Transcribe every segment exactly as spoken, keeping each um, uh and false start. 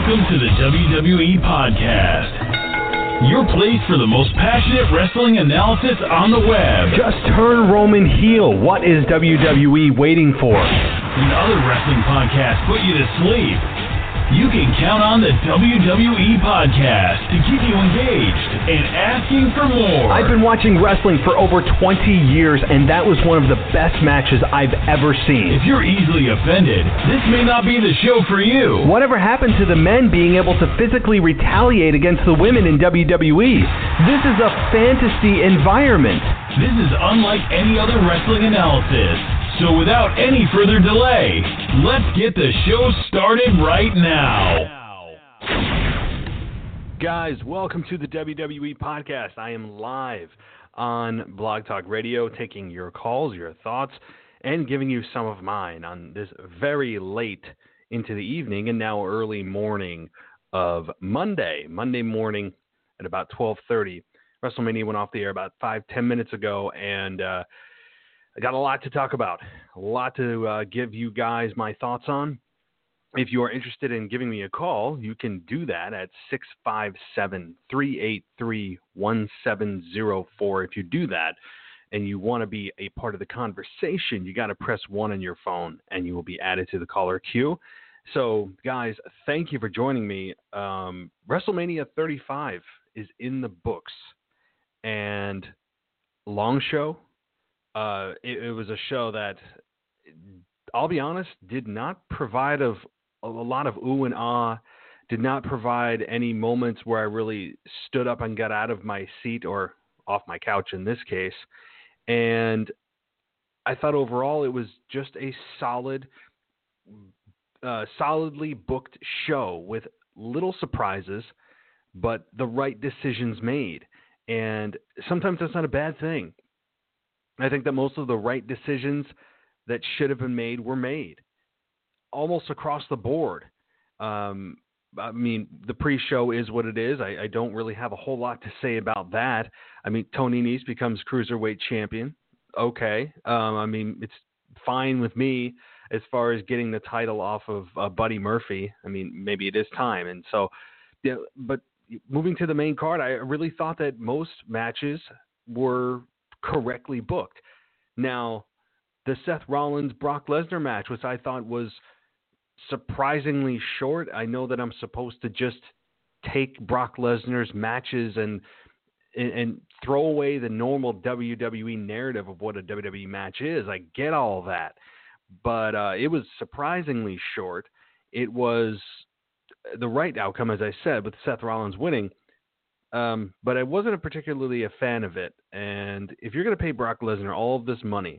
Welcome to the W W E Podcast, your place for the most passionate wrestling analysis on the web. Just turn Roman heel. What is W W E waiting for? When other wrestling podcasts put you to sleep, you can count on the W W E Podcast to keep you engaged and asking for more. I've been watching wrestling for over twenty years, and that was one of the best matches I've ever seen. If you're easily offended, this may not be the show for you. Whatever happened to the men being able to physically retaliate against the women in W W E? This is a fantasy environment. This is unlike any other wrestling analysis. So without any further delay, let's get the show started right now. Guys, welcome to the W W E Podcast. I am live on Blog Talk Radio, taking your calls, your thoughts, and giving you some of mine on this very late into the evening and now early morning of Monday. Monday morning at about twelve thirty. WrestleMania went off the air about five, ten minutes ago, and uh, I got a lot to talk about, a lot to uh, give you guys my thoughts on. If you are interested in giving me a call, you can do that at six five seven, three eight three, one seven zero four. If you do that and you want to be a part of the conversation, you got to press one on your phone and you will be added to the caller queue. So, guys, thank you for joining me. Um, WrestleMania thirty-five is in the books, and long show. Uh, it, it was a show that, I'll be honest, did not provide of a, a lot of ooh and ah, did not provide any moments where I really stood up and got out of my seat or off my couch in this case. And I thought overall it was just a solid, uh, solidly booked show with little surprises, but the right decisions made. And sometimes that's not a bad thing. I think that most of the right decisions that should have been made were made almost across the board. Um, I mean, the pre-show is what it is. I, I don't really have a whole lot to say about that. I mean, Tony Nese becomes Cruiserweight champion. Okay. Um, I mean, it's fine with me as far as getting the title off of uh, Buddy Murphy. I mean, maybe it is time. And so, yeah, but moving to the main card, I really thought that most matches were correctly booked. Now, the Seth Rollins-Brock Lesnar match, which I thought was surprisingly short. I know that I'm supposed to just take Brock Lesnar's matches and, and and throw away the normal W W E narrative of what a W W E match is. I get all that. But uh, it was surprisingly short. It was the right outcome, as I said, with Seth Rollins winning. Um, but I wasn't a particularly a fan of it. And if you're going to pay Brock Lesnar all of this money,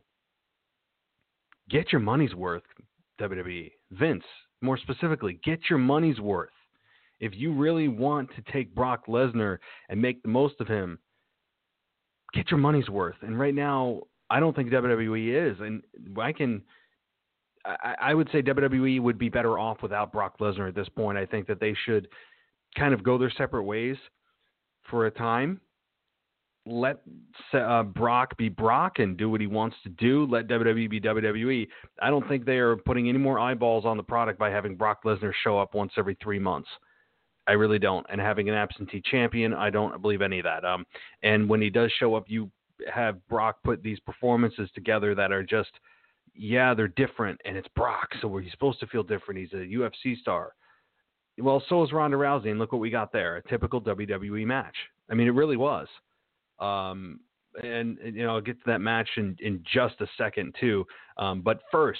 get your money's worth, W W E. Vince, more specifically, get your money's worth. If you really want to take Brock Lesnar and make the most of him, get your money's worth. And right now, I don't think W W E is. And I can, I, I would say W W E would be better off without Brock Lesnar at this point. I think that they should kind of go their separate ways for a time. Let uh, Brock be Brock and do what he wants to do. Let W W E be W W E. I don't think they are putting any more eyeballs on the product by having Brock Lesnar show up once every three months. I really don't. And having an absentee champion, I don't believe any of that. Um, and when he does show up, you have Brock put these performances together that are just, yeah, they're different, and it's Brock, so he's supposed to feel different. He's a U F C star. Well, so is Ronda Rousey, and look what we got there, a typical W W E match. I mean, it really was. Um, and, and, you know, I'll get to that match in, in just a second, too. Um, but first,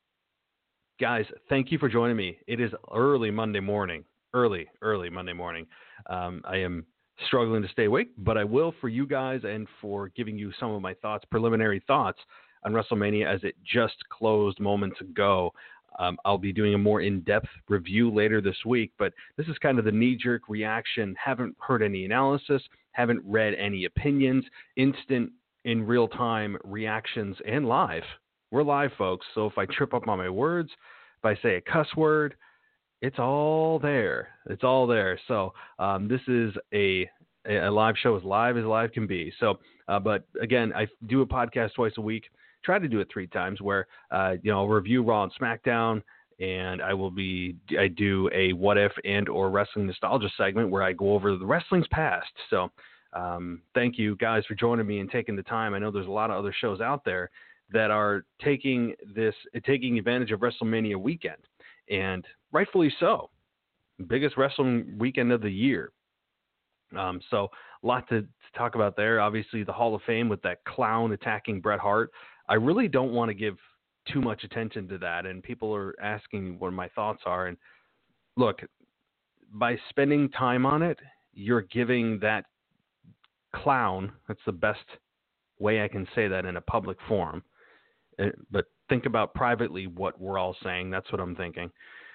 guys, thank you for joining me. It is early Monday morning. Early, early Monday morning. Um, I am struggling to stay awake, but I will for you guys and for giving you some of my thoughts, preliminary thoughts on WrestleMania as it just closed moments ago. Um, I'll be doing a more in-depth review later this week, but this is kind of the knee-jerk reaction. Haven't heard any analysis, haven't read any opinions, instant, in real-time reactions, and live. We're live, folks, so if I trip up on my words, if I say a cuss word, it's all there. It's all there. So um, this is a, a live show, as live as live can be. So, uh, but again, I do a podcast twice a week. Try to do it three times where, uh, you know, I'll review Raw and SmackDown and I will be I do a what if and or wrestling nostalgia segment where I go over the wrestling's past. So um, thank you guys for joining me and taking the time. I know there's a lot of other shows out there that are taking this taking advantage of WrestleMania weekend, and rightfully so. Biggest wrestling weekend of the year. Um, so a lot to, to talk about there. Obviously, the Hall of Fame with that clown attacking Bret Hart. I really don't want to give too much attention to that, and people are asking what my thoughts are. And look, by spending time on it, you're giving that clown, that's the best way I can say that in a public forum, uh, but think about privately what we're all saying. That's what I'm thinking.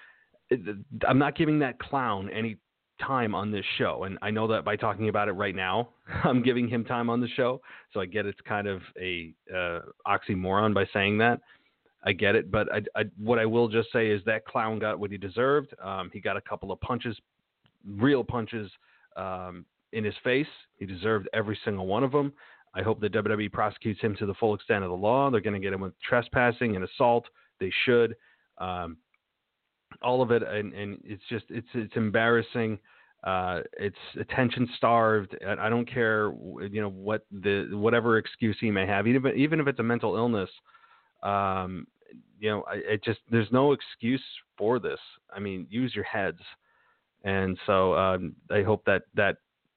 I'm not giving that clown any time on this show, and I know that by talking about it right now, I'm giving him time on the show, so I get it's kind of a uh, oxymoron by saying that. I get it, but I, I, what I will just say is that clown got what he deserved. Um, he got a couple of punches, real punches um, in his face. He deserved every single one of them. I hope that W W E prosecutes him to the full extent of the law. They're going to get him with trespassing and assault. They should. Um, all of it, and, and it's just it's it's embarrassing. Uh, it's attention starved. I don't care, you know, what the whatever excuse he may have, even if, even if it's a mental illness. Um, you know, I, it just there's no excuse for this. I mean, use your heads. And so um, I hope that that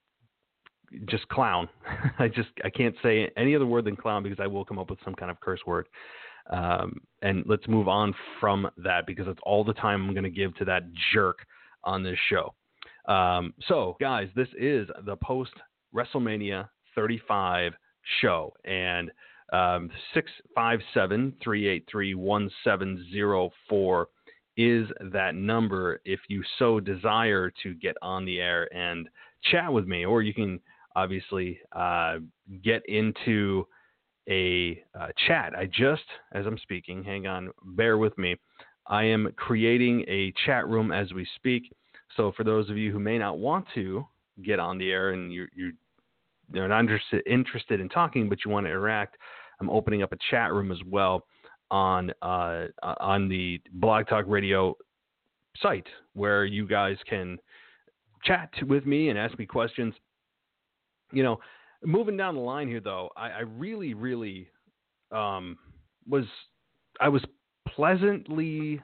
just clown. I just I can't say any other word than clown because I will come up with some kind of curse word. Um, and let's move on from that because that's all the time I'm going to give to that jerk on this show. Um, so, guys, this is the post WrestleMania thirty-five show, and um, six five seven, three eight three, one seven zero four is that number if you so desire to get on the air and chat with me, or you can obviously uh, get into a uh, chat. I just, as I'm speaking, hang on, bear with me. I am creating a chat room as we speak. So for those of you who may not want to get on the air and you're, you're, you're not interested, interested in talking, but you want to interact, I'm opening up a chat room as well on uh, on the Blog Talk Radio site where you guys can chat with me and ask me questions. You know, moving down the line here, though, I, I really, really um, was I was pleasantly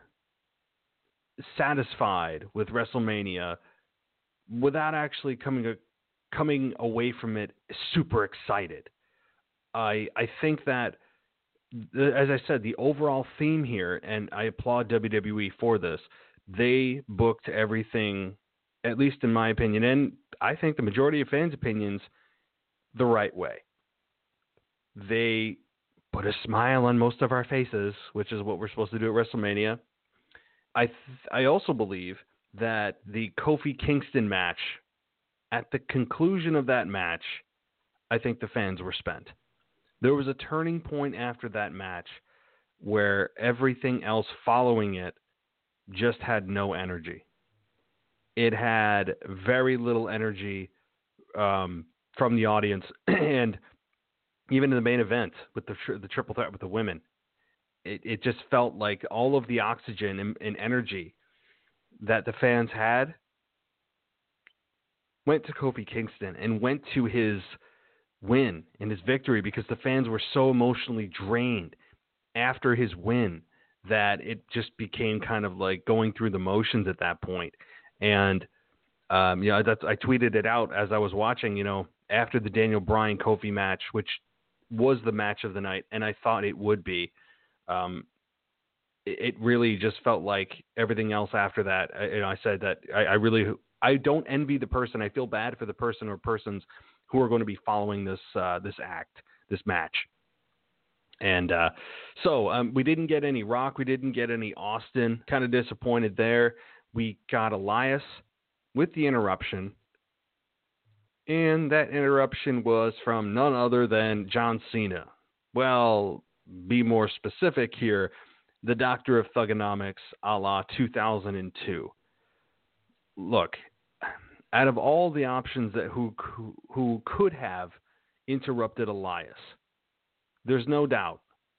satisfied with WrestleMania without actually coming a, coming away from it super excited. I I think that, as I said, the overall theme here, and I applaud W W E for this, they booked everything, at least in my opinion, and I think the majority of fans' opinions, the right way. They put a smile on most of our faces, which is what we're supposed to do at WrestleMania. I th- I also believe that the Kofi Kingston match, at the conclusion of that match, I think the fans were spent. There was a turning point after that match where everything else following it just had no energy. It had very little energy um, from the audience, and even in the main event with the tri- the triple threat with the women, it, it just felt like all of the oxygen and, and energy that the fans had went to Kofi Kingston and went to his win and his victory, because the fans were so emotionally drained after his win that it just became kind of like going through the motions at that point. And um, you know, that's, I tweeted it out as I was watching, you know, after the Daniel Bryan Kofi match, which was the match of the night, and I thought it would be. Um, it, it really just felt like everything else after that. I, you know, I said that I, I really, I don't envy the person. I feel bad for the person or persons who are going to be following this uh, this act, this match. And uh, so um, we didn't get any Rock. We didn't get any Austin. Kind of disappointed there. We got Elias with the interruption. And that interruption was from none other than John Cena. Well, be more specific here. The Doctor of Thugonomics a la two thousand two. Look, out of all the options that who, who who could have interrupted Elias, there's no doubt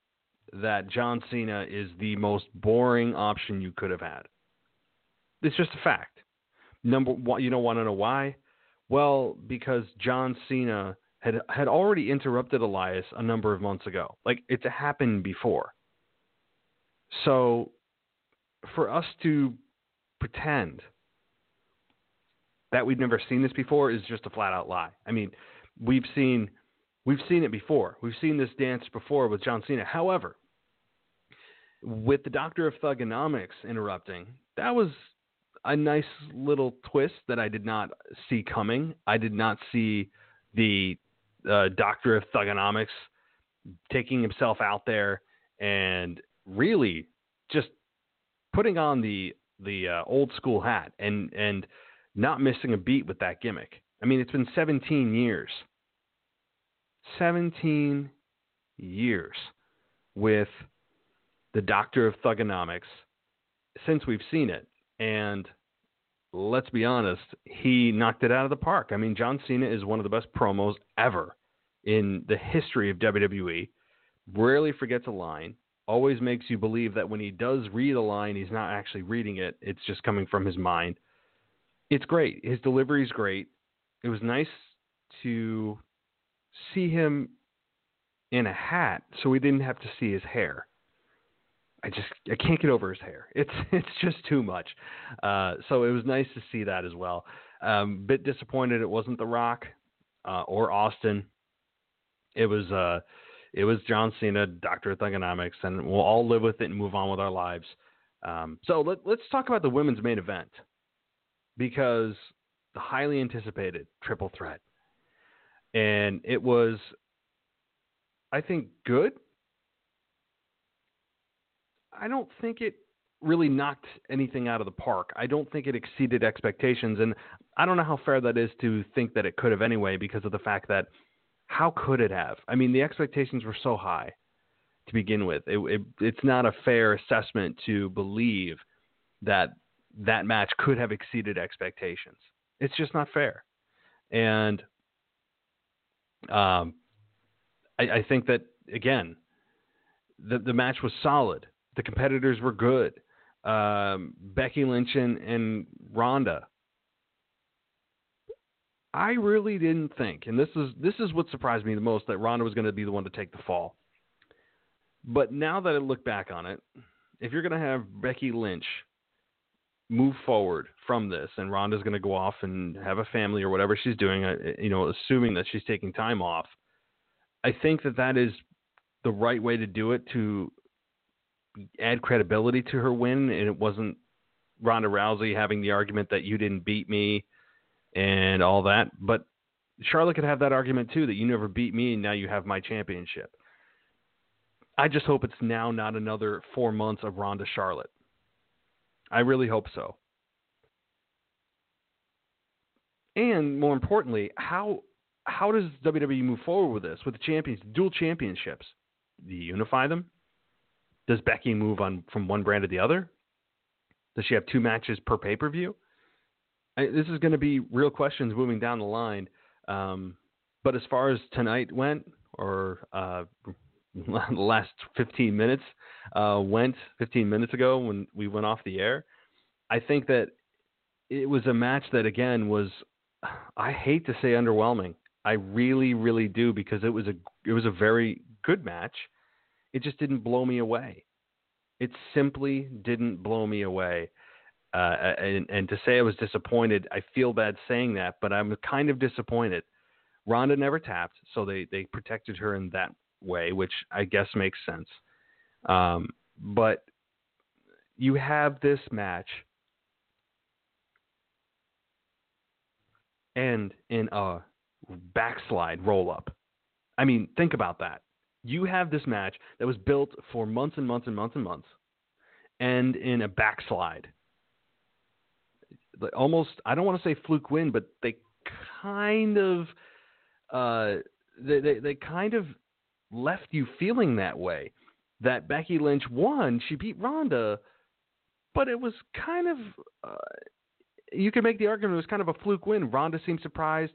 that John Cena is the most boring option you could have had. It's just a fact. Number one, you don't want to know why? Well, because John Cena had had already interrupted Elias a number of months ago. Like, it's happened before. So, for us to pretend that we've never seen this before is just a flat-out lie. I mean, we've seen we've seen it before. We've seen this dance before with John Cena. However, with the Doctor of Thugonomics interrupting, that was a nice little twist that I did not see coming. I did not see the uh, Doctor of Thugonomics taking himself out there and really just putting on the the uh, old school hat and and not missing a beat with that gimmick. I mean, it's been seventeen years. seventeen years with the Doctor of Thugonomics since we've seen it. And let's be honest, he knocked it out of the park. I mean, John Cena is one of the best promos ever in the history of W W E. Rarely forgets a line. Always makes you believe that when he does read a line, he's not actually reading it. It's just coming from his mind. It's great. His delivery is great. It was nice to see him in a hat so we didn't have to see his hair. I just I can't get over his hair. It's it's just too much. Uh, so it was nice to see that as well. Um, bit disappointed it wasn't The Rock uh, or Austin. It was uh, it was John Cena, Doctor of Thugonomics, and we'll all live with it and move on with our lives. Um, so let, let's talk about the women's main event, because the highly anticipated triple threat, and it was, I think, good. I don't think it really knocked anything out of the park. I don't think it exceeded expectations, and I don't know how fair that is to think that it could have anyway, because of the fact that how could it have? I mean, the expectations were so high to begin with. It, it, it's not a fair assessment to believe that that match could have exceeded expectations. It's just not fair. And um, I, I think that, again, the, the match was solid. The competitors were good. Um, Becky Lynch and, and Ronda. I really didn't think, and this is this is what surprised me the most, that Ronda was going to be the one to take the fall. But now that I look back on it, if you're going to have Becky Lynch move forward from this, and Ronda's going to go off and have a family or whatever she's doing, you know, assuming that she's taking time off, I think that that is the right way to do it, to add credibility to her win. And it wasn't Ronda Rousey having the argument that you didn't beat me and all that. But Charlotte could have that argument too, that you never beat me and now you have my championship. I just hope it's now not another four months of Ronda Charlotte. I really hope so. And more importantly, how how does W W E move forward with this, with the champions, dual championships? Do you unify them? Does Becky move on from one brand to the other? Does she have two matches per pay-per-view? I, this is going to be real questions moving down the line. Um, but as far as tonight went, or uh, the last fifteen minutes uh, went, fifteen minutes ago when we went off the air, I think that it was a match that, again, was, I hate to say underwhelming. I really, really do, because it was a it was a very good match. It just didn't blow me away. It simply didn't blow me away. Uh, and, and to say I was disappointed, I feel bad saying that, but I'm kind of disappointed. Ronda never tapped, so they, they protected her in that way, which I guess makes sense. Um, but you have this match end in a backslide roll-up. I mean, think about that. You have this match that was built for months and months and months and months, and in a backslide. Almost, I don't want to say fluke win, but they kind of, uh, they, they they kind of left you feeling that way. That Becky Lynch won, she beat Ronda, but it was kind of, uh, you can make the argument it was kind of a fluke win. Ronda seemed surprised.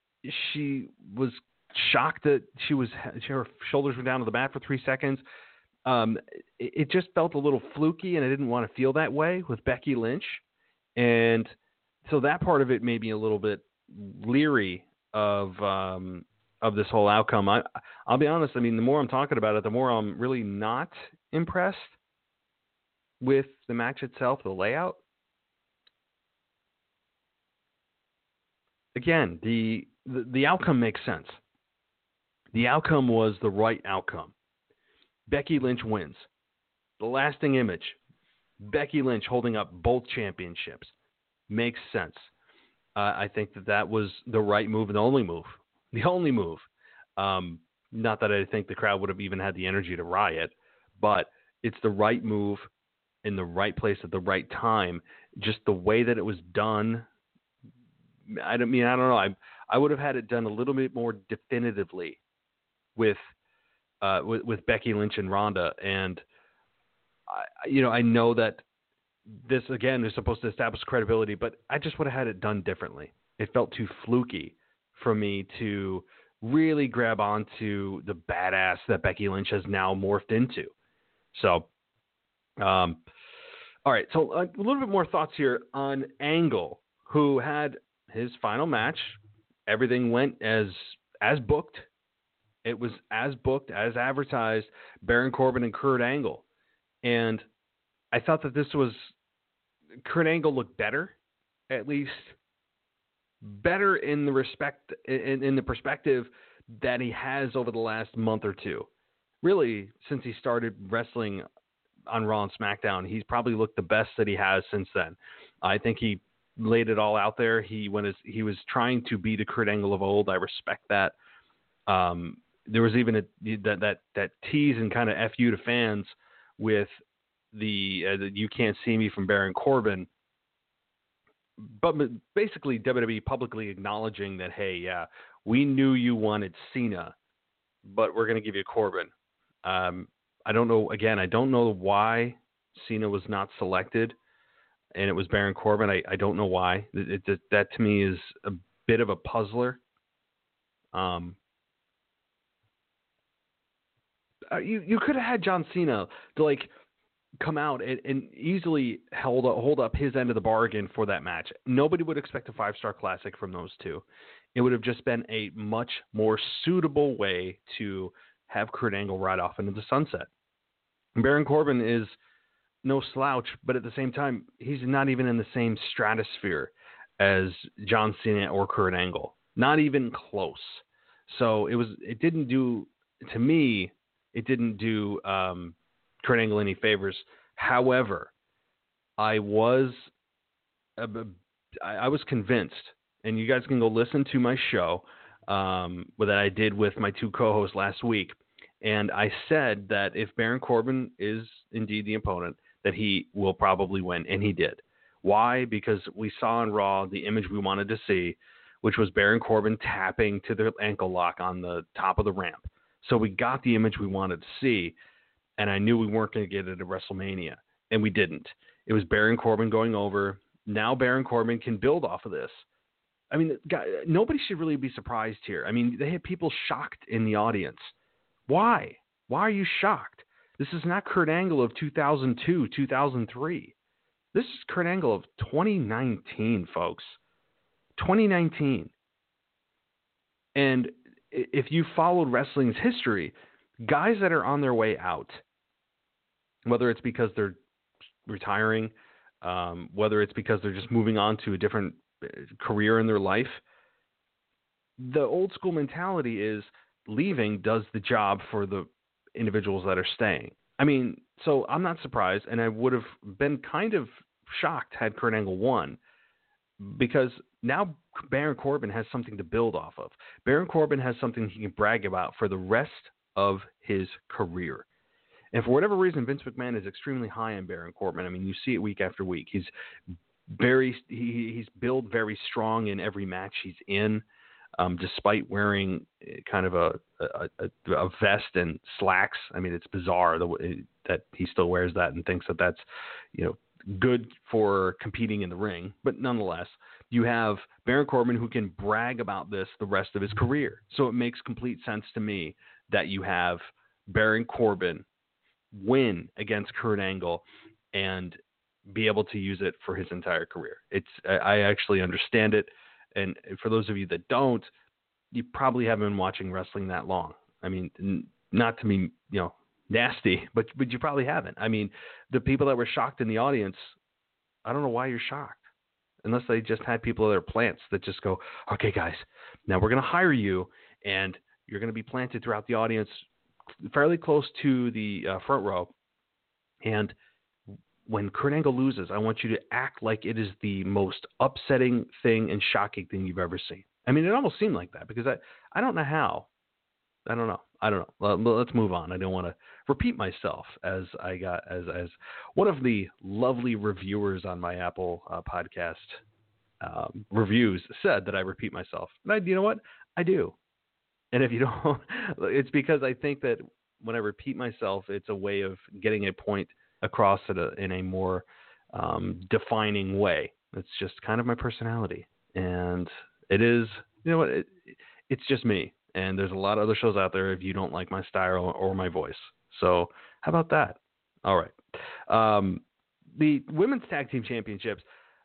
She was shocked that she was her shoulders were down to the mat for three seconds. Um, it, it just felt a little fluky, and I didn't want to feel that way with Becky Lynch. And so that part of it made me a little bit leery of um, of this whole outcome. I, I'll be honest. I mean, the more I'm talking about it, the more I'm really not impressed with the match itself, the layout. Again, the, the the outcome makes sense. The outcome was the right outcome. Becky Lynch wins. The lasting image, Becky Lynch holding up both championships, makes sense. Uh, I think that that was the right move and the only move. The only move. Um, not that I think the crowd would have even had the energy to riot, but it's the right move in the right place at the right time. Just the way that it was done. I don't mean, I don't know. I I would have had it done a little bit more definitively with uh, with, with Becky Lynch and Ronda. And, I, you know, I know that this, again, is supposed to establish credibility, but I just would have had it done differently. It felt too fluky for me to really grab onto the badass that Becky Lynch has now morphed into. So, um, all right. So a little bit more thoughts here on Angle, who had his final match. Everything went as as booked. It was as booked, as advertised, Baron Corbin and Kurt Angle. And I thought that this was, Kurt Angle looked better, at least better in the respect, in, in the perspective that he has over the last month or two. Really, since he started wrestling on Raw and SmackDown, he's probably looked the best that he has since then. I think he laid it all out there. He went as he was trying to be the Kurt Angle of old. I respect that. Um, there was even a, that that that tease and kind of F you to fans with the, uh, the "you can't see me" from Baron Corbin. But basically, W W E publicly acknowledging that, hey, yeah, we knew you wanted Cena, but we're going to give you Corbin. Um, I don't know. Again, I don't know why Cena was not selected, and it was Baron Corbin. I, I don't know why. It, it, that to me is a bit of a puzzler. Um, uh, you you could have had John Cena to like come out and, and easily hold hold up his end of the bargain for that match. Nobody would expect a five-star classic from those two. It would have just been a much more suitable way to have Kurt Angle ride off into the sunset. Baron Corbin is no slouch, but at the same time, he's not even in the same stratosphere as John Cena or Kurt Angle. Not even close. So it was. It didn't do, to me, it didn't do um, Kurt Angle any favors. However, I was, uh, I was convinced, and you guys can go listen to my show um, that I did with my two co-hosts last week, and I said that if Baron Corbin is indeed the opponent, that he will probably win, and he did. Why? Because we saw on Raw the image we wanted to see, which was Baron Corbin tapping to the ankle lock on the top of the ramp. So we got the image we wanted to see, and I knew we weren't going to get it at WrestleMania, and we didn't. It was Baron Corbin going over. Now Baron Corbin can build off of this. I mean, nobody should really be surprised here. I mean, they had people shocked in the audience. Why? Why are you shocked? This is not Kurt Angle of two thousand two, two thousand three. This is Kurt Angle of twenty nineteen, folks. twenty nineteen. And if you followed wrestling's history, guys that are on their way out, whether it's because they're retiring, um, whether it's because they're just moving on to a different career in their life, the old school mentality is leaving does the job for the individuals that are staying. I mean, so I'm not surprised, and I would have been kind of shocked had Kurt Angle won, because now Baron Corbin has something to build off of. Baron Corbin has something he can brag about for the rest of his career. And for whatever reason, Vince McMahon is extremely high on Baron Corbin. I mean, you see it week after week. He's very he, he's billed very strong in every match he's in, um, despite wearing kind of a, a, a, a vest and slacks. I mean, it's bizarre the way that he still wears that and thinks that that's, you know, good for competing in the ring. But nonetheless, you have Baron Corbin who can brag about this the rest of his career. So it makes complete sense to me that you have Baron Corbin win against Kurt Angle and be able to use it for his entire career. It's I actually understand it, and for those of you that don't, you probably haven't been watching wrestling that long. I mean, not to be, you know, nasty, but but you probably haven't. I mean, the people that were shocked in the audience, I don't know why you're shocked, unless they just had people at their plants that just go, okay, guys, now we're going to hire you, and you're going to be planted throughout the audience, fairly close to the uh, front row, and when Kurt Angle loses, I want you to act like it is the most upsetting thing and shocking thing you've ever seen. I mean, it almost seemed like that because I, I don't know how. I don't know. I don't know. Let's move on. I don't want to repeat myself as I got as as one of the lovely reviewers on my Apple uh, podcast um, reviews said that I repeat myself. And I, you know what? I do. And if you don't, it's because I think that when I repeat myself, it's a way of getting a point across it a, in a more um, defining way. It's just kind of my personality, and it is. You know what? It, it's just me. And there's a lot of other shows out there if you don't like my style or my voice. So how about that? All right. Um, the women's tag team championships.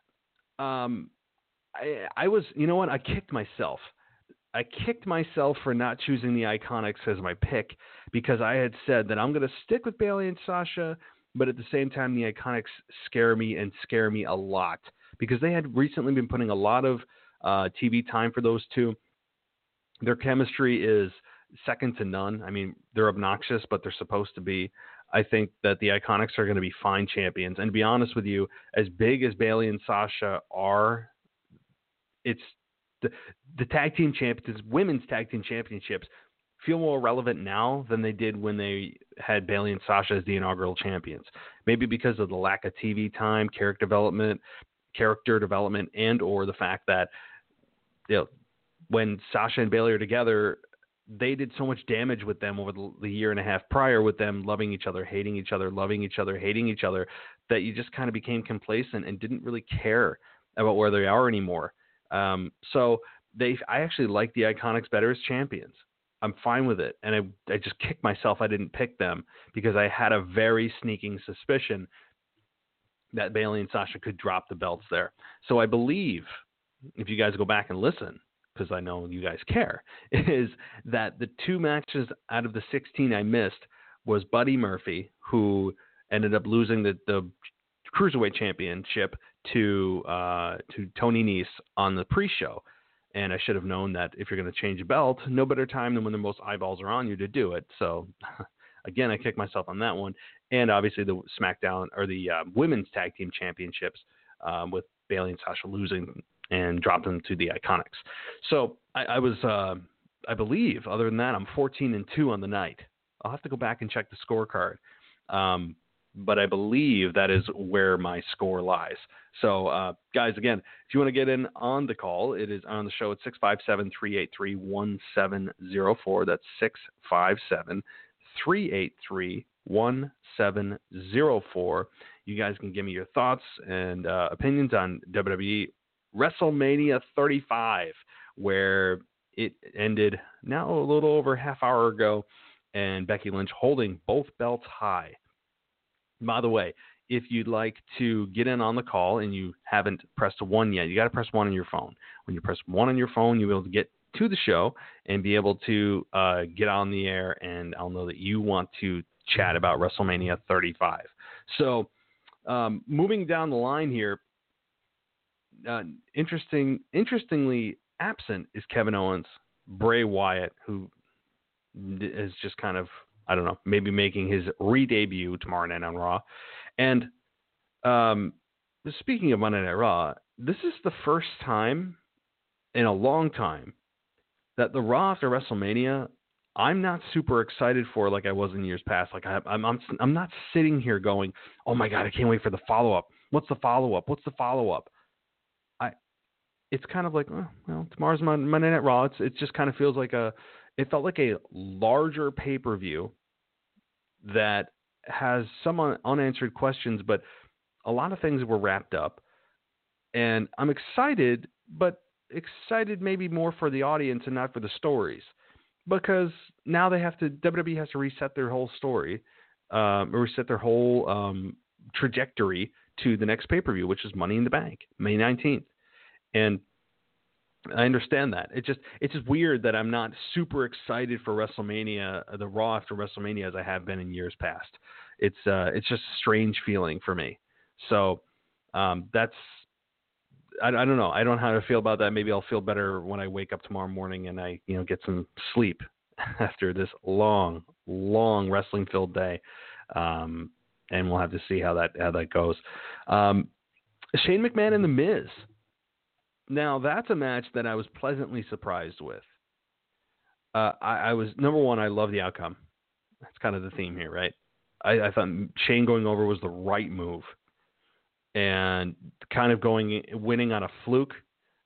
Um, I, I was, you know what? I kicked myself. I kicked myself for not choosing the Iconics as my pick because I had said that I'm going to stick with Bayley and Sasha, but at the same time, the Iconics scare me and scare me a lot because they had recently been putting a lot of uh, T V time for those two. Their chemistry is second to none. I mean, they're obnoxious, but they're supposed to be. I think that the Iconics are going to be fine champions. And to be honest with you, as big as Bayley and Sasha are, it's the, the tag team champions, women's tag team championships feel more relevant now than they did when they had Bayley and Sasha as the inaugural champions. Maybe because of the lack of T V time, character development, character development, and or the fact that, you know, when Sasha and Bayley are together, they did so much damage with them over the, the year and a half prior with them loving each other, hating each other, loving each other, hating each other, that you just kind of became complacent and didn't really care about where they are anymore. Um, so they, I actually like the Iconics better as champions. I'm fine with it. And I, I just kicked myself I didn't pick them because I had a very sneaking suspicion that Bayley and Sasha could drop the belts there. So I believe, if you guys go back and listen, because I know you guys care, is that the two matches out of the sixteen I missed was Buddy Murphy, who ended up losing the, the Cruiserweight Championship to uh, to Tony Nese on the pre-show. And I should have known that if you're going to change a belt, no better time than when the most eyeballs are on you to do it. So, again, I kicked myself on that one. And obviously the SmackDown, or the uh, Women's Tag Team Championships um, with Bayley and Sasha losing and dropped them to the Iconics. So I, I was, uh, I believe, other than that, I'm fourteen and two on the night. I'll have to go back and check the scorecard. Um, but I believe that is where my score lies. So, uh, guys, again, if you want to get in on the call, it is on the show at six five seven, three eight three, one seven zero four. That's six five seven, three eight three, one seven zero four. You guys can give me your thoughts and uh, opinions on W W E WrestleMania thirty-five, where it ended now a little over a half hour ago, and Becky Lynch holding both belts high. By the way, if you'd like to get in on the call and you haven't pressed one yet, you got to press one on your phone. When you press one on your phone, you'll be able to get to the show and be able to uh, get on the air, and I'll know that you want to chat about WrestleMania thirty-five. So um, moving down the line here, Uh, interesting, interestingly absent is Kevin Owens, Bray Wyatt, who is just kind of, I don't know, maybe making his re-debut tomorrow night on Raw. And um, speaking of Monday Night Raw, this is the first time in a long time that the Raw after WrestleMania, I'm not super excited for like I was in years past. Like I, I'm, I'm, I'm not sitting here going, oh my God, I can't wait for the follow-up. What's the follow-up? What's the follow-up? It's kind of like, oh, well, tomorrow's Monday Night Raw. It's, it just kind of feels like a, it felt like a larger pay-per-view that has some un- unanswered questions, but a lot of things were wrapped up. And I'm excited, but excited maybe more for the audience and not for the stories, because now they have to, W W E has to reset their whole story. um, or reset their whole um, trajectory to the next pay-per-view, which is Money in the Bank, May nineteenth. And I understand that. It just it's just weird that I'm not super excited for WrestleMania, the Raw after WrestleMania, as I have been in years past. It's uh, it's just a strange feeling for me. So um, that's I, I don't know. I don't know how to feel about that. Maybe I'll feel better when I wake up tomorrow morning and I you know get some sleep after this long, long wrestling-filled day. Um, and we'll have to see how that how that goes. Um, Shane McMahon and The Miz. Now, that's a match that I was pleasantly surprised with. Uh, I, I was, number one, I love the outcome. That's kind of the theme here, right? I, I thought Shane going over was the right move. And kind of going, winning on a fluke.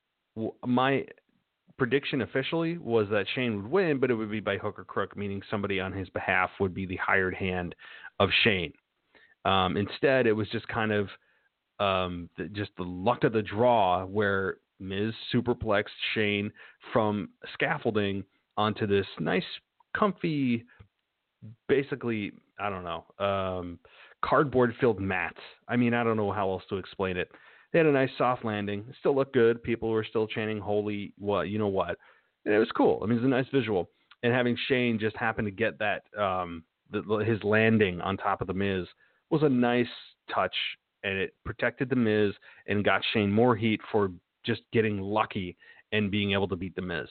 My prediction officially was that Shane would win, but it would be by hook or crook, meaning somebody on his behalf would be the hired hand of Shane. Um, instead, it was just kind of um, the, just the luck of the draw where Miz superplexed Shane from scaffolding onto this nice, comfy, basically, I don't know, um, cardboard-filled mats. I mean, I don't know how else to explain it. They had a nice soft landing. It still looked good. People were still chanting, holy, what, you know what. And it was cool. I mean, it was a nice visual. And having Shane just happen to get that, um, the, his landing on top of the Miz was a nice touch, and it protected the Miz and got Shane more heat for just getting lucky and being able to beat the Miz.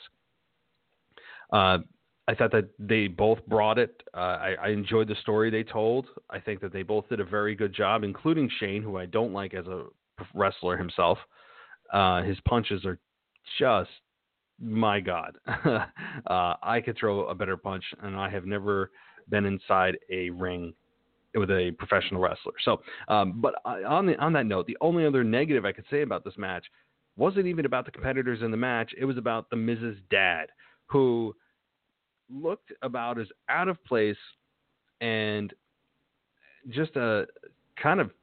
Uh, I thought that they both brought it. Uh, I, I enjoyed the story they told. I think that they both did a very good job, including Shane, who I don't like as a wrestler himself. Uh, his punches are just, my God. uh, I could throw a better punch, and I have never been inside a ring with a professional wrestler. So, um, but on the, on that note, the only other negative I could say about this match wasn't even about the competitors in the match. It was about the Miz's dad, who looked about as out of place and just a kind of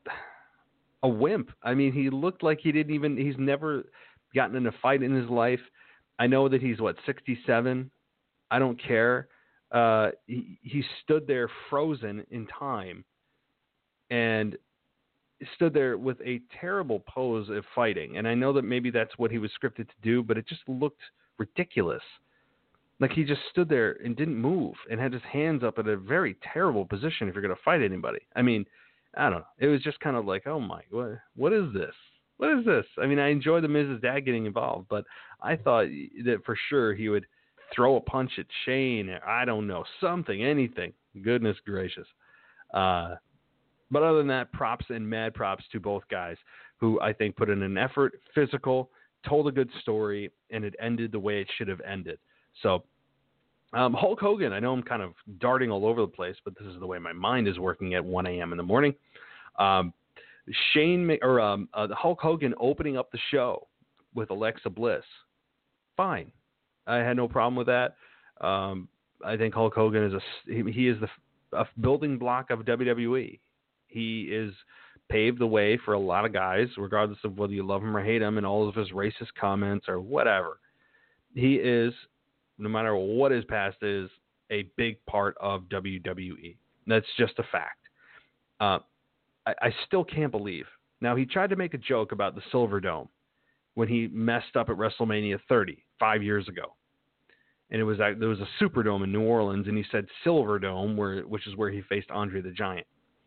a wimp. I mean, he looked like he didn't even, he's never gotten in a fight in his life. I know that he's what, sixty-seven. I don't care. Uh, he, he stood there frozen in time and stood there with a terrible pose of fighting. And I know that maybe that's what he was scripted to do, but it just looked ridiculous. Like he just stood there and didn't move and had his hands up at a very terrible position if you're going to fight anybody. I mean, I don't know. It was just kind of like, oh my, what, what is this? What is this? I mean, I enjoy the Miz's dad getting involved, but I thought that for sure he would throw a punch at Shane. I don't know, something, anything. Goodness gracious. Uh, but other than that, props and mad props to both guys who I think put in an effort, physical, told a good story, and it ended the way it should have ended. So um, Hulk Hogan, I know I'm kind of darting all over the place, but this is the way my mind is working at one a.m. in the morning. Um, Shane or um, uh, Hulk Hogan opening up the show with Alexa Bliss. Fine. I had no problem with that. Um, I think Hulk Hogan is a he, he is the a building block of W W E. He is paved the way for a lot of guys, regardless of whether you love him or hate him, and all of his racist comments or whatever. He is, no matter what his past is, a big part of W W E. That's just a fact. Uh, I, I still can't believe. Now, he tried to make a joke about the Silver Dome when he messed up at WrestleMania thirty, five years ago. And it was there was a Superdome in New Orleans, and he said Silver Dome, where which is where he faced Andre the Giant.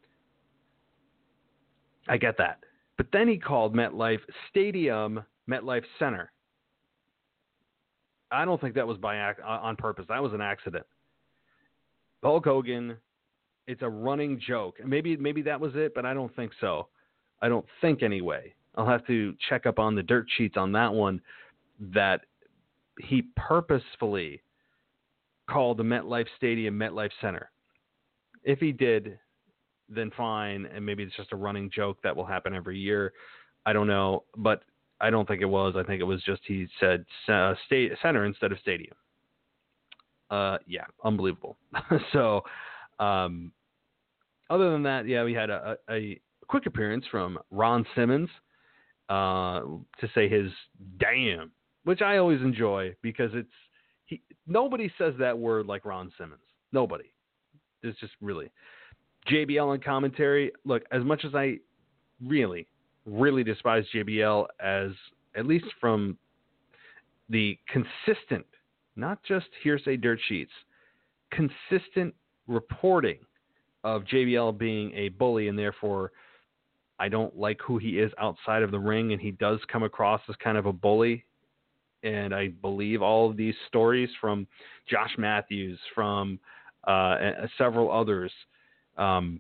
I get that. But then he called MetLife Stadium MetLife Center. I don't think that was by on purpose. That was an accident. Hulk Hogan, it's a running joke. Maybe maybe that was it, but I don't think so. I don't think anyway. I'll have to check up on the dirt sheets on that one, that he purposefully called the MetLife Stadium MetLife Center. If he did, then fine, and maybe it's just a running joke that will happen every year. I don't know, but I don't think it was. I think it was just he said uh, state, center instead of stadium. Uh, yeah, unbelievable. so, um, other than that, yeah, we had a, a, a quick appearance from Ron Simmons uh, to say his damn, which I always enjoy because it's he. Nobody says that word like Ron Simmons. Nobody. It's just really. J B L on commentary. Look, as much as I really, really despise J B L, as at least from the consistent, not just hearsay dirt sheets, consistent reporting of J B L being a bully, and therefore I don't like who he is outside of the ring, and he does come across as kind of a bully. And I believe all of these stories from Josh Matthews, from uh, several others. Um,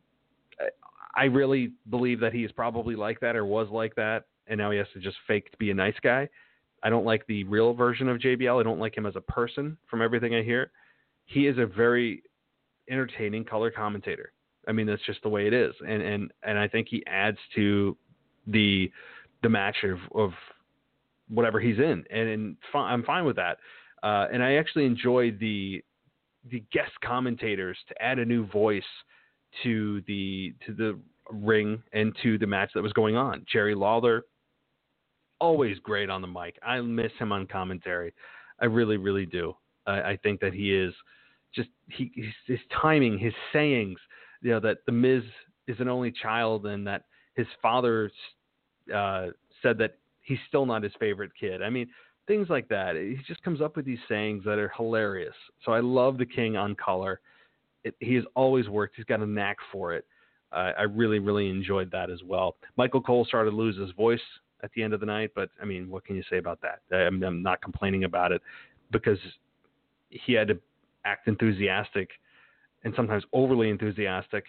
I really believe that he is probably like that or was like that, and now he has to just fake to be a nice guy. I don't like the real version of J B L. I don't like him as a person from everything I hear. He is a very entertaining color commentator. I mean, that's just the way it is. And and, and I think he adds to the the match of, of whatever he's in. And, and fi- I'm fine with that. Uh, and I actually enjoy the the guest commentators to add a new voice to the to the ring and to the match that was going on. Jerry Lawler, always great on the mic. I miss him on commentary. I really, really do. I, I think that he is just he his, his timing, his sayings. You know, that the Miz is an only child, and that his father uh, said that he's still not his favorite kid. I mean, things like that. He just comes up with these sayings that are hilarious. So I love the King on color. It, he has always worked. He's got a knack for it. Uh, I really, really enjoyed that as well. Michael Cole started to lose his voice at the end of the night, but I mean, what can you say about that? I'm, I'm not complaining about it, because he had to act enthusiastic and sometimes overly enthusiastic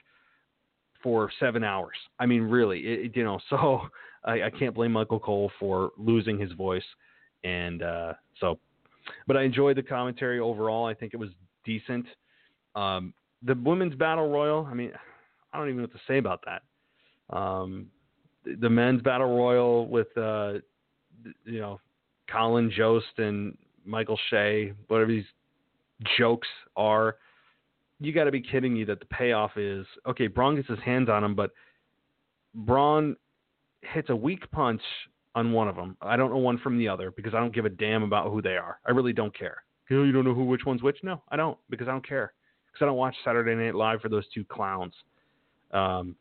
for seven hours. I mean, really, it, you know, so I, I can't blame Michael Cole for losing his voice. And uh, so, but I enjoyed the commentary overall. I think it was decent. Um, the women's battle royal, I mean, I don't even know what to say about that. Um, the, the men's battle royal with, uh, you know, Colin Jost and Michael Shea, whatever these jokes are, you got to be kidding me that the payoff is, okay, Braun gets his hands on him, but Braun hits a weak punch on one of them. I don't know one from the other, because I don't give a damn about who they are. I really don't care. You don't know who which one's which? No, I don't, because I don't care. Because I don't watch Saturday Night Live for those two clowns. Um,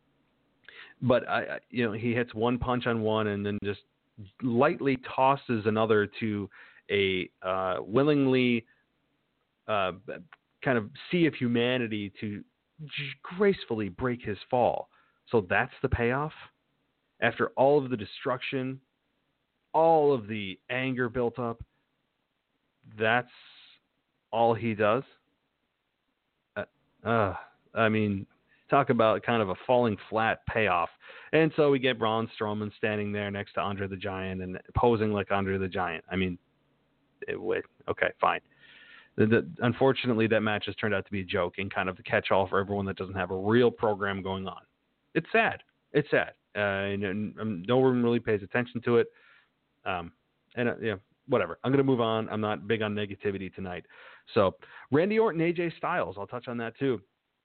but I, I, you know, he hits one punch on one and then just lightly tosses another to a uh, willingly uh, kind of sea of humanity to gracefully break his fall. So that's the payoff. After all of the destruction, all of the anger built up, that's all he does. Uh, uh, I mean, talk about kind of a falling flat payoff. And so we get Braun Strowman standing there next to Andre the Giant and posing like Andre the Giant. I mean, it, wait, okay, fine. The, the, unfortunately, that match has turned out to be a joke and kind of the catch-all for everyone that doesn't have a real program going on. It's sad. It's sad. Uh, and, and no one really pays attention to it. Um, and, uh, yeah, whatever. I'm going to move on. I'm not big on negativity tonight. So, Randy Orton, A J Styles. I'll touch on that too.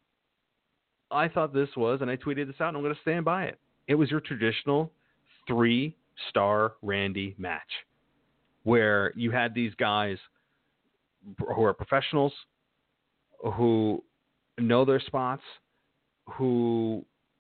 I thought this was, and I tweeted this out, and I'm going to stand by it. It was your traditional three-star Randy match where you had these guys who are professionals, who know their spots, who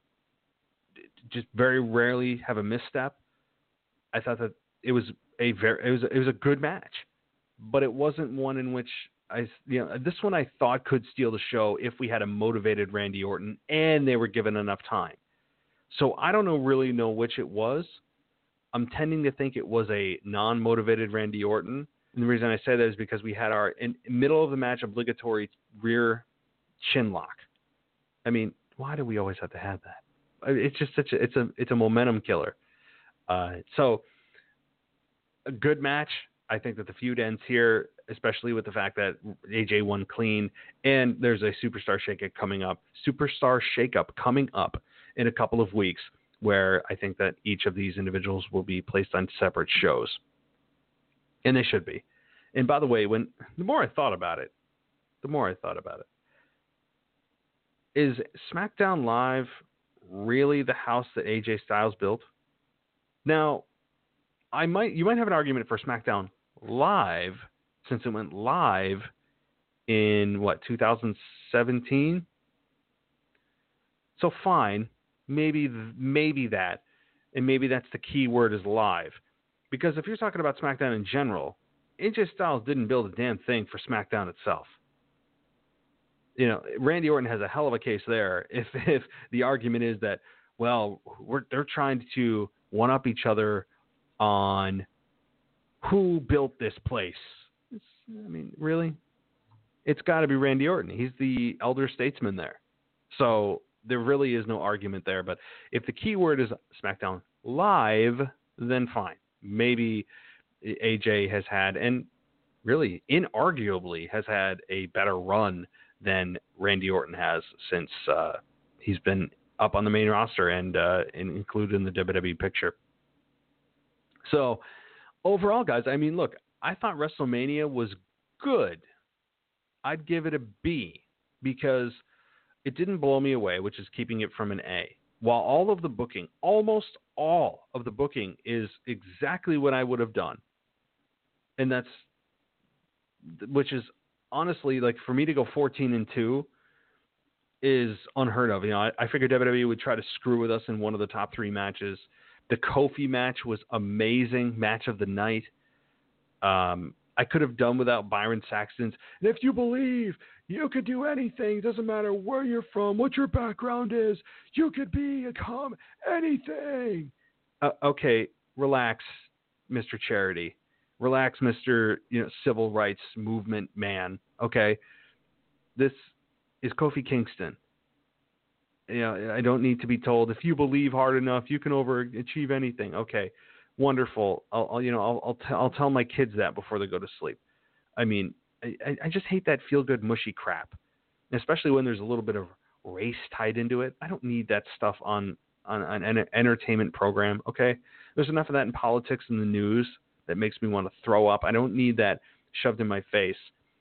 just very rarely have a misstep. I thought that it was a very, it was, it was a good match, but it wasn't one in which I, you know, this one I thought could steal the show if we had a motivated Randy Orton and they were given enough time. So I don't know, really know which it was. I'm tending to think it was a non-motivated Randy Orton. And the reason I say that is because we had our in middle of the match obligatory rear chin lock. I mean, why do we always have to have that? It's just such a it's a it's a momentum killer. Uh, so a good match. I think that the feud ends here, especially with the fact that A J won clean, and there's a superstar shakeup coming up. Superstar shakeup coming up in a couple of weeks, where I think that each of these individuals will be placed on separate shows. And they should be. And by the way, when the more I thought about it, the more I thought about it, is SmackDown Live really the house that A J Styles built? Now, I might you might have an argument for SmackDown Live, since it went live in what, two thousand seventeen? So fine, maybe maybe that, and maybe that's the key word is live. Because if you're talking about SmackDown in general, A J Styles didn't build a damn thing for SmackDown itself. You know, Randy Orton has a hell of a case there. If if the argument is that, well, we're, they're trying to one up each other on who built this place. It's, I mean, really, it's got to be Randy Orton. He's the elder statesman there. So there really is no argument there. But if the key word is SmackDown Live, then fine. Maybe A J has had, and really inarguably has had, a better run than Randy Orton has since uh, he's been up on the main roster and, uh, and included in the W W E picture. So overall, guys, I mean, look, I thought WrestleMania was good. I'd give it a B because it didn't blow me away, which is keeping it from an A. While all of the booking, almost all of the booking is exactly what I would have done. And that's, which is honestly, like, for me to go fourteen and two is unheard of. You know, I, I figured W W E would try to screw with us in one of the top three matches. The Kofi match was amazing, match of the night. Um, I could have done without Byron Saxton's. And if you believe you could do anything, doesn't matter where you're from, what your background is, you could become anything. Uh, okay, relax, Mister Charity. Relax, Mister You know, Civil Rights Movement man. Okay, this is Kofi Kingston. You know, I don't need to be told if you believe hard enough, you can overachieve anything. Okay, wonderful. I'll, I'll you know, I'll I'll, t- I'll tell my kids that before they go to sleep. I mean, I, I just hate that feel-good mushy crap, especially when there's a little bit of race tied into it. I don't need that stuff on on, on an entertainment program. Okay, there's enough of that in politics and the news that makes me want to throw up. I don't need that shoved in my face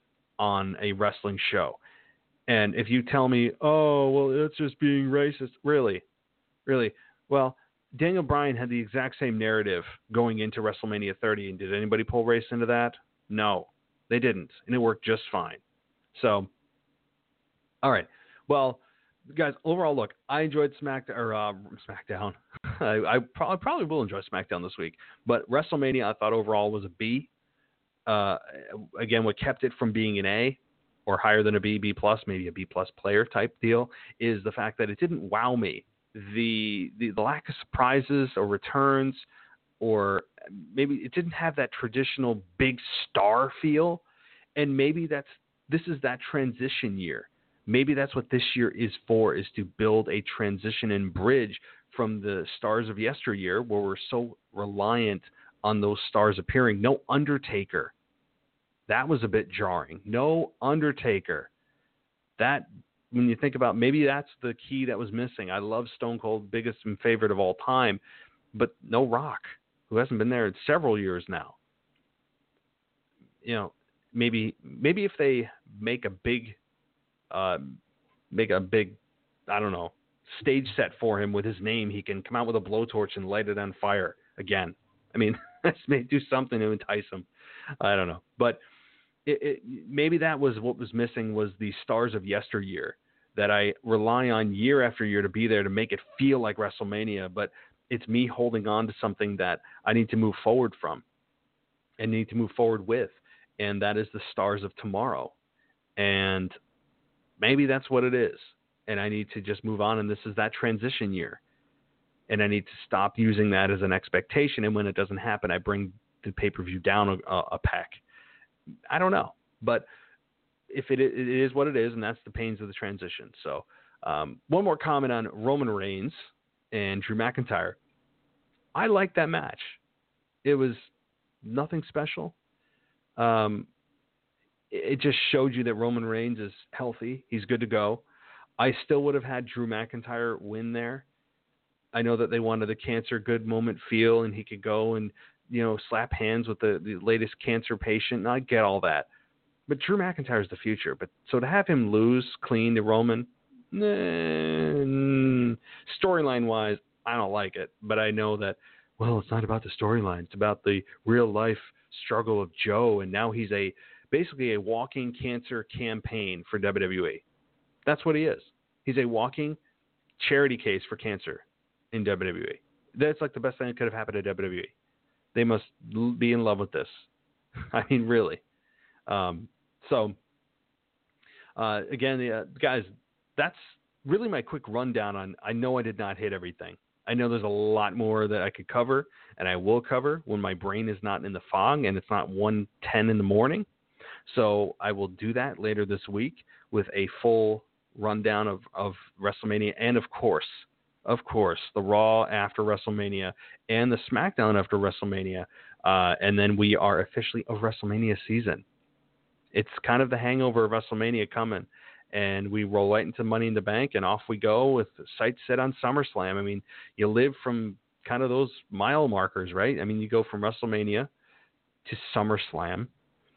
on a wrestling show. And if you tell me, oh, well, it's just being racist, really, really, well, Daniel Bryan had the exact same narrative going into WrestleMania thirty, and did anybody pull race into that? No, they didn't, and it worked just fine. So, all right, well, guys, overall, look, I enjoyed Smack or uh, SmackDown. I, I probably probably will enjoy SmackDown this week, but WrestleMania I thought overall was a B. Uh, again, what kept it from being an A, or higher than a B, B plus, maybe a B plus player type deal, is the fact that it didn't wow me. The, the the lack of surprises or returns, or maybe it didn't have that traditional big star feel, and maybe that's this is that transition year. Maybe that's what this year is for, is to build a transition and bridge from the stars of yesteryear, where we're so reliant on those stars appearing. No Undertaker. That was a bit jarring. No Undertaker. That, when you think about, maybe that's the key that was missing. I love Stone Cold, biggest and favorite of all time, but no Rock, who hasn't been there in several years now. You know, maybe maybe if they make a big, uh, make a big, I don't know, stage set for him with his name, he can come out with a blowtorch and light it on fire again. I mean, let's do something to entice him. I don't know, but It, it, maybe that was what was missing, was the stars of yesteryear that I rely on year after year to be there to make it feel like WrestleMania. But it's me holding on to something that I need to move forward from and need to move forward with. And that is the stars of tomorrow. And maybe that's what it is. And I need to just move on. And this is that transition year. And I need to stop using that as an expectation. And when it doesn't happen, I bring the pay-per-view down a, a peck. I don't know, but if it, it is what it is, and that's the pains of the transition. So um, one more comment on Roman Reigns and Drew McIntyre. I liked that match. It was nothing special. Um, it just showed you that Roman Reigns is healthy. He's good to go. I still would have had Drew McIntyre win there. I know that they wanted the cancer good moment feel, and he could go and, you know, slap hands with the, the latest cancer patient. And I get all that. But Drew McIntyre is the future. But so to have him lose clean to Roman, nah, storyline-wise, I don't like it. But I know that, well, it's not about the storyline. It's about the real-life struggle of Joe. And now he's a basically a walking cancer campaign for W W E. That's what he is. He's a walking charity case for cancer in W W E. That's like the best thing that could have happened to W W E. They must be in love with this. I mean, really. Um, so, uh, again, uh, guys, that's really my quick rundown on. I know I did not hit everything. I know there's a lot more that I could cover, and I will cover when my brain is not in the fog and it's not one ten in the morning. So I will do that later this week with a full rundown of, of WrestleMania and, of course, of course, the Raw after WrestleMania and the SmackDown after WrestleMania. Uh, and then we are officially of WrestleMania season. It's kind of the hangover of WrestleMania coming. And we roll right into Money in the Bank, and off we go with sights set on SummerSlam. I mean, you live from kind of those mile markers, right? I mean, you go from WrestleMania to SummerSlam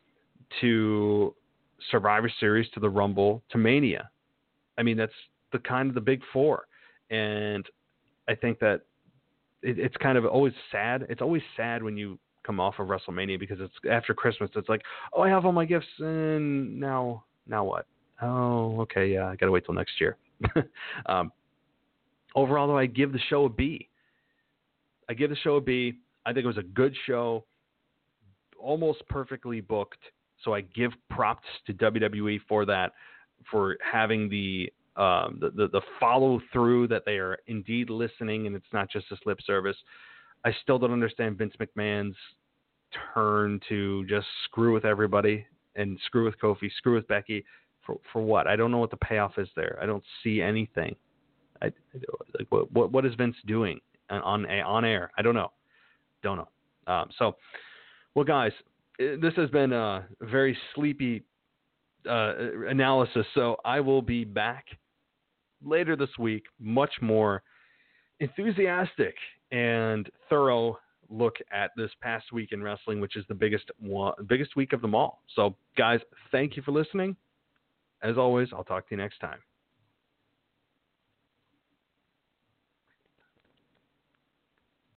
to Survivor Series to the Rumble to Mania. I mean, that's the kind of the big four. And I think that it, it's kind of always sad. It's always sad when you come off of WrestleMania because it's after Christmas. It's like, oh, I have all my gifts, and now, now what? Oh, okay, yeah, I got to wait till next year. um, overall, though, I give the show a B. I give the show a B. I think it was a good show, almost perfectly booked. So I give props to W W E for that, for having the Um, the, the, the follow through that they are indeed listening and it's not just this lip service. I still don't understand Vince McMahon's turn to just screw with everybody and screw with Kofi, screw with Becky for, for what? I don't know what the payoff is there. I don't see anything. I, like, what, what, what is Vince doing on, on, on air? I don't know. Don't know. Um, so, well, guys, this has been a very sleepy uh, analysis. So I will be back later this week, much more enthusiastic and thorough look at this past week in wrestling, which is the biggest one, biggest week of them all. So, guys, thank you for listening. As always, I'll talk to you next time.